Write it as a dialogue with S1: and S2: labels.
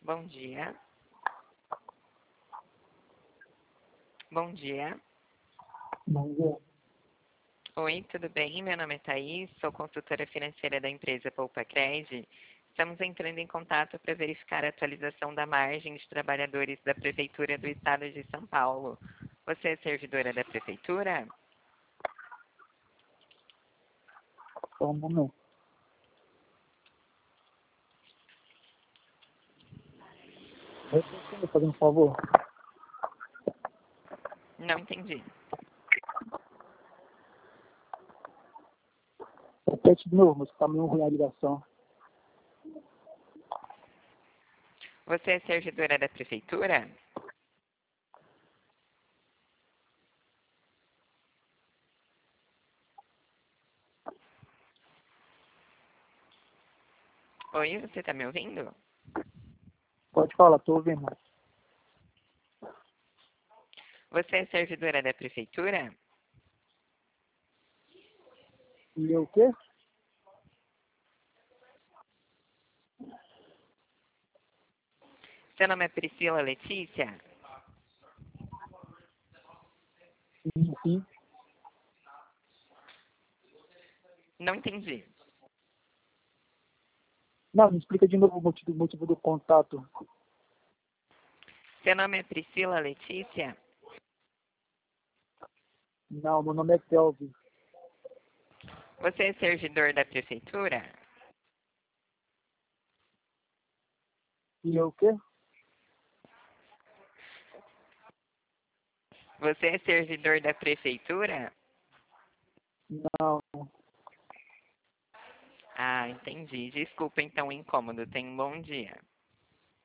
S1: Bom dia. Bom dia.
S2: Bom dia.
S1: Oi, tudo bem? Meu nome é Thaís, sou consultora financeira da empresa Poupa Cred. Estamos entrando em contato para verificar a atualização da margem de trabalhadores da Prefeitura do Estado de São Paulo. Você é servidora da Prefeitura?
S2: Só um momento. Repete, fazendo um favor.
S1: Não entendi.
S2: Repete de novo, mas está meio ruim a ligação.
S1: Você é servidora da Prefeitura? Oi, você está me ouvindo?
S2: Pode falar, estou ouvindo.
S1: Você é servidora da Prefeitura?
S2: E eu o quê?
S1: Seu nome é Priscila Letícia?
S2: Sim.
S1: Não entendi.
S2: Não, me explica de novo o motivo do contato.
S1: Seu nome é Priscila Letícia?
S2: Não, meu nome é Kelvin.
S1: Você é servidor da Prefeitura?
S2: E eu o quê?
S1: Você é servidor da Prefeitura?
S2: Não,
S1: Ah, entendi. Desculpa então o incômodo. Tenha um bom dia.